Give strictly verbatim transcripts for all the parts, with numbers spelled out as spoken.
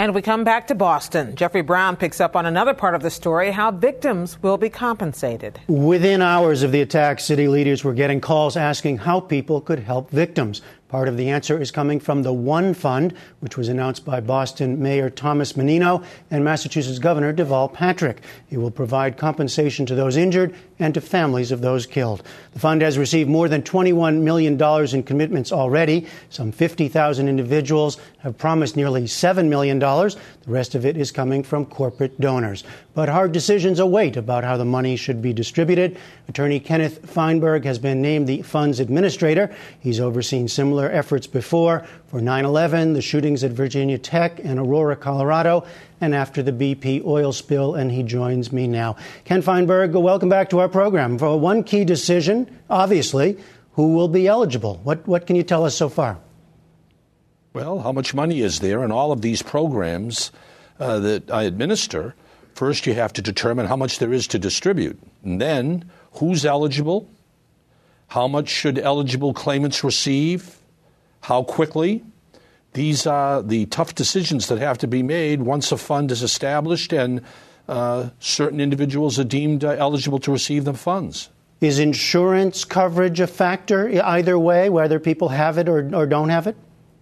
And we come back to Boston. Jeffrey Brown picks up on another part of the story, how victims will be compensated. Within hours of the attack, city leaders were getting calls asking how people could help victims. Part of the answer is coming from the One Fund, which was announced by Boston Mayor Thomas Menino and Massachusetts Governor Deval Patrick. It will provide compensation to those injured and to families of those killed. The fund has received more than twenty-one million dollars in commitments already. Some fifty thousand individuals have promised nearly seven million dollars. The rest of it is coming from corporate donors. But hard decisions await about how the money should be distributed. Attorney Kenneth Feinberg has been named the fund's administrator. He's overseen similar efforts before for nine eleven, the shootings at Virginia Tech and Aurora, Colorado, and after the B P oil spill, and he joins me now. Ken Feinberg, welcome back to our program. For one key decision, obviously, who will be eligible? What, what can you tell us so far? Well, how much money is there in all of these programs uh, that I administer? First, you have to determine how much there is to distribute. And then, who's eligible? How much should eligible claimants receive? How quickly? These are the tough decisions that have to be made once a fund is established and uh, certain individuals are deemed uh, eligible to receive the funds. Is insurance coverage a factor either way, whether people have it or, or don't have it?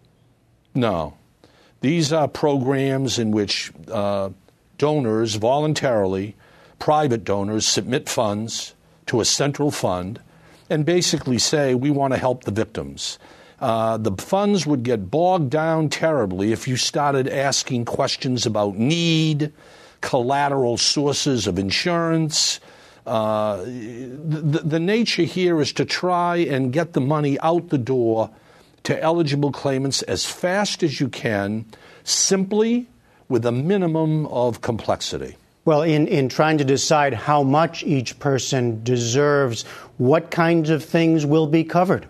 No. These are programs in which uh, donors voluntarily, private donors, submit funds to a central fund and basically say, we want to help the victims. Uh, the funds would get bogged down terribly if you started asking questions about need, collateral sources of insurance. Uh, the, the nature here is to try and get the money out the door to eligible claimants as fast as you can, simply with a minimum of complexity. Well, in, in trying to decide how much each person deserves, what kinds of things will be covered?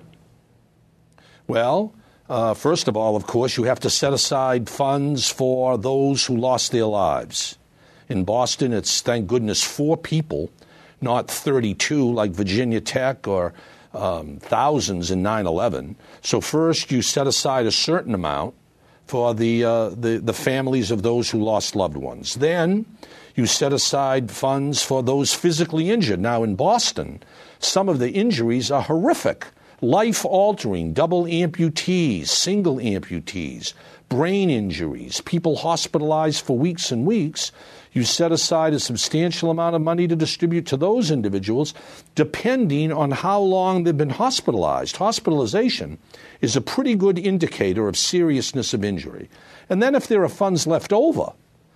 Well, uh, first of all, of course, you have to set aside funds for those who lost their lives. In Boston, it's, thank goodness, four people, not thirty-two like Virginia Tech or um, thousands in nine eleven. So first, you set aside a certain amount for the, uh, the, the families of those who lost loved ones. Then you set aside funds for those physically injured. Now, in Boston, some of the injuries are horrific. Life-altering, double amputees, single amputees, brain injuries, people hospitalized for weeks and weeks. You set aside a substantial amount of money to distribute to those individuals, depending on how long they've been hospitalized. Hospitalization is a pretty good indicator of seriousness of injury. And then if there are funds left over,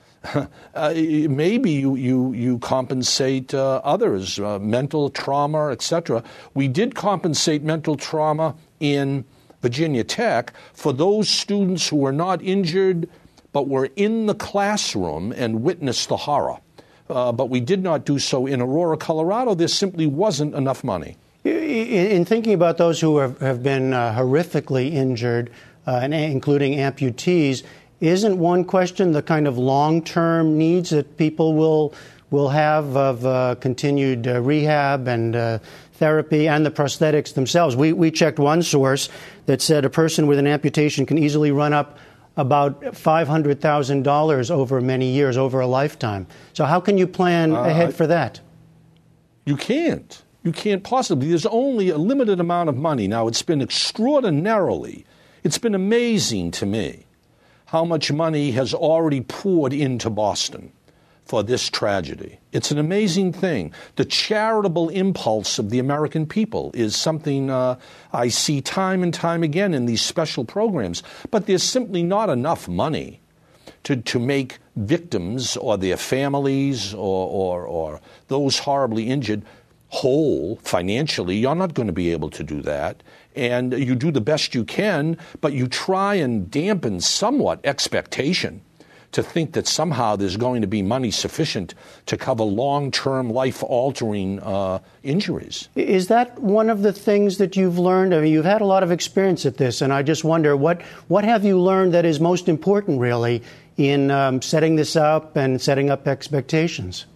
Uh, maybe you, you, you compensate uh, others, uh, mental trauma, et cetera. We did compensate mental trauma in Virginia Tech for those students who were not injured but were in the classroom and witnessed the horror. Uh, but we did not do so in Aurora, Colorado. There simply wasn't enough money. In thinking about those who have, have been uh, horrifically injured, uh, and including amputees, isn't one question the kind of long-term needs that people will will have of uh, continued uh, rehab and uh, therapy and the prosthetics themselves? We we checked one source that said a person with an amputation can easily run up about five hundred thousand dollars over many years, over a lifetime. So how can you plan uh, ahead for that? You can't. You can't possibly. There's only a limited amount of money. Now, it's been extraordinarily, it's been amazing to me how much money has already poured into Boston for this tragedy. It's an amazing thing. The charitable impulse of the American people is something uh, I see time and time again in these special programs. But there's simply not enough money to, to make victims or their families or, or, or those horribly injured whole financially. You're not going to be able to do that. And you do the best you can, but you try and dampen somewhat expectation to think that somehow there's going to be money sufficient to cover long-term, life-altering uh, injuries. Is that one of the things that you've learned? I mean, you've had a lot of experience at this, and I just wonder, what, what have you learned that is most important, really, in um, setting this up and setting up expectations?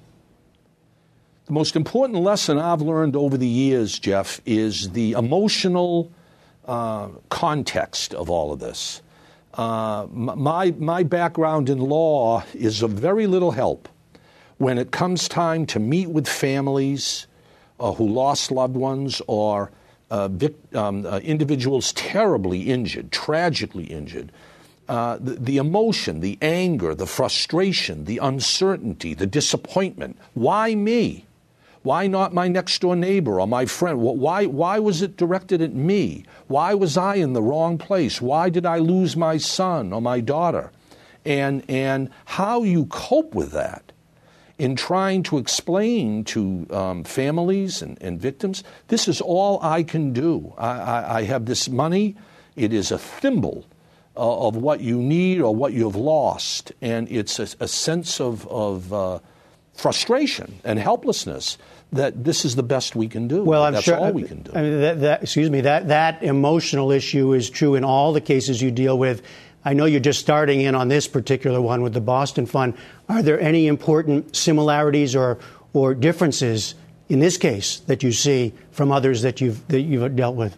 The most important lesson I've learned over the years, Jeff, is the emotional uh, context of all of this. Uh, my, my background in law is of very little help when it comes time to meet with families uh, who lost loved ones or uh, vic- um, uh, individuals terribly injured, tragically injured. Uh, the, the emotion, the anger, the frustration, the uncertainty, the disappointment. Why me? Why not my next door neighbor or my friend? Why, why was it directed at me? Why was I in the wrong place? Why did I lose my son or my daughter? And, and how you cope with that in trying to explain to um, families and, and victims, this is all I can do. I, I, I have this money. It is a thimble uh, of what you need or what you have lost. And it's a, a sense of, of uh, frustration and helplessness that this is the best we can do. Well, I'm That's sure, all we can do. I mean, that, that, excuse me, that, that emotional issue is true in all the cases you deal with. I know you're just starting in on this particular one with the Boston Fund. Are there any important similarities or or differences in this case that you see from others that you've that you've dealt with?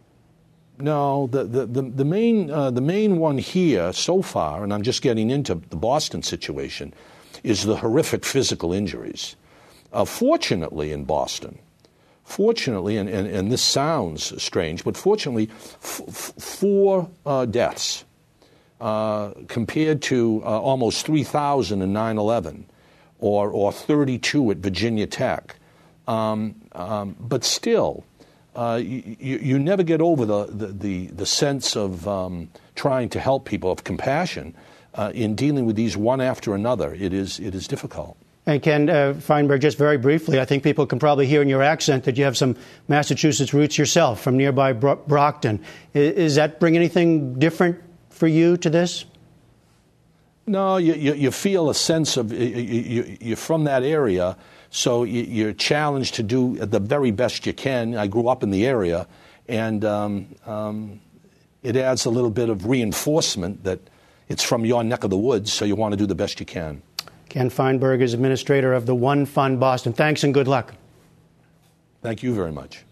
No, the the the, the main uh, the main one here so far, and I'm just getting into the Boston situation, is the horrific physical injuries. Uh, fortunately, in Boston, fortunately, and, and, and this sounds strange, but fortunately, f- f- four uh, deaths. Uh, compared to uh, almost three thousand in nine eleven or, or thirty-two at Virginia Tech. Um, um, but still, uh, you, you never get over the, the, the, the sense of um, trying to help people, of compassion, uh, in dealing with these one after another. It is, it is difficult. And Ken uh, Feinberg, just very briefly, I think people can probably hear in your accent that you have some Massachusetts roots yourself from nearby Bro- Brockton. Is, is that bring anything different for you to this? No, you, you, you feel a sense of, you, you, you're from that area, so you, you're challenged to do the very best you can. I grew up in the area, and um, um, it adds a little bit of reinforcement that it's from your neck of the woods, so you want to do the best you can. Ken Feinberg is administrator of the One Fund Boston. Thanks and good luck. Thank you very much.